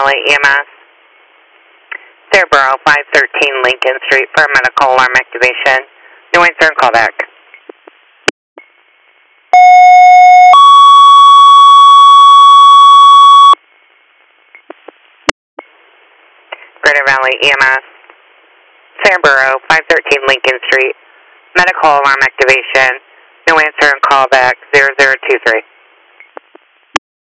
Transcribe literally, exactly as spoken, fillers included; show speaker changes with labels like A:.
A: Valley E M S. Cerebro, five thirteen Lincoln Street for medical alarm activation. No answer and call back. Greater Valley E M S. Cerebro, five thirteen Lincoln Street. Medical alarm activation. No answer and call back. zero zero two three.